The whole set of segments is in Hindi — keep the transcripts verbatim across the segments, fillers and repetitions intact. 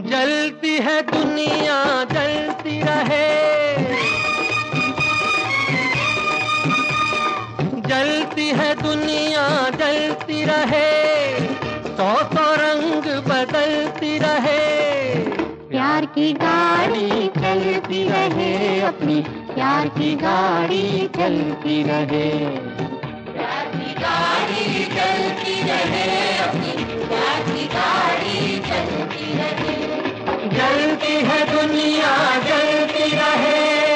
जलती है दुनिया जलती रहे, जलती है दुनिया जलती रहे, सौ सौ रंग बदलती रहे। प्यार की गाड़ी चलती रहे अपनी, प्यार की गाड़ी चलती रहे, प्यार की गाड़ी चलती रहे अपनी, प्यार की गाड़ी चलती रहे। जलती है दुनिया जलती रहे।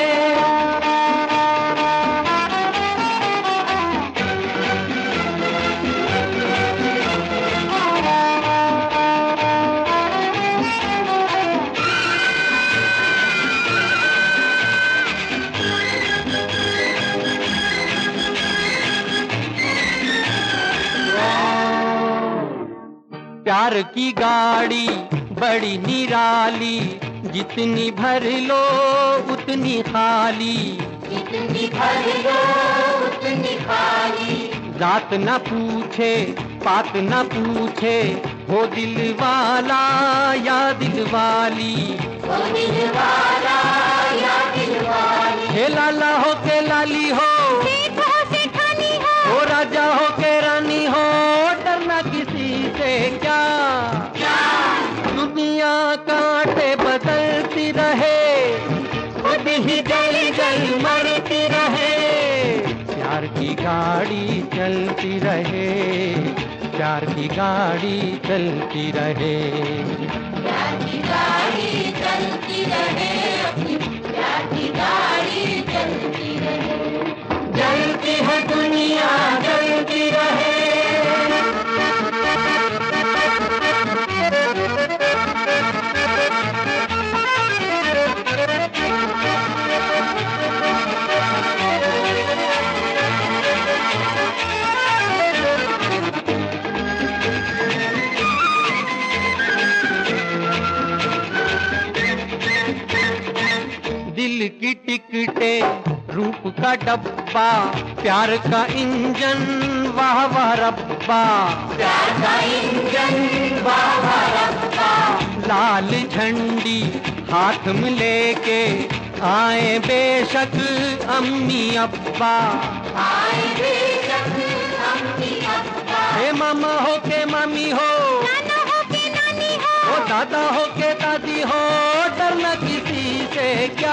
प्यार की गाड़ी बड़ी निराली, जितनी भर लो उतनी खाली, जितनी भर लो उतनी खाली। जात न पूछे पात न पूछे, हो दिल वाला या दिल वाली, हो दिल वाला या दिल वाली। हे लाला हो के लाली हो, सेठ हो सेठानी हो, हो राजा हो के रानी हो, डरना किसी से क्या, दुनिया कांटे बदलती रहे, खुद ही जल जल मरती रहे। प्यार की गाड़ी चलती रहे, प्यार की गाड़ी चलती रहे, प्यार की गाड़ी चलती रहे अपनी, प्यार की गाड़ी चलती रहे। जलती है दुनिया जलती रहे। दिल की टिकटें रूप का डब्बा, प्यार का इंजन वाह वाह रब्बा, प्यार का इंजन वाह वाह रब्बा। लाल झंडी हाथ में लेके आए बेशक अम्मी अब्बा, आए बेशक अम्मी अब्बा। हे मामा हो के मामी हो, नाना हो के नानी हो, हो दादा हो के दादी हो, डरना किसी से क्या,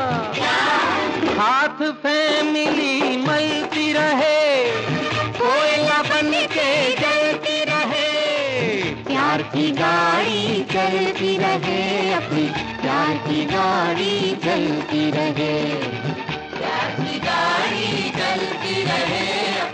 हाथ फैमिली मलती रहे, कोयला बन के जलती रहे। प्यार की गाड़ी चलती रहे अपनी, प्यार की गाड़ी चलती रहे, प्यार की गाड़ी चलती रहे।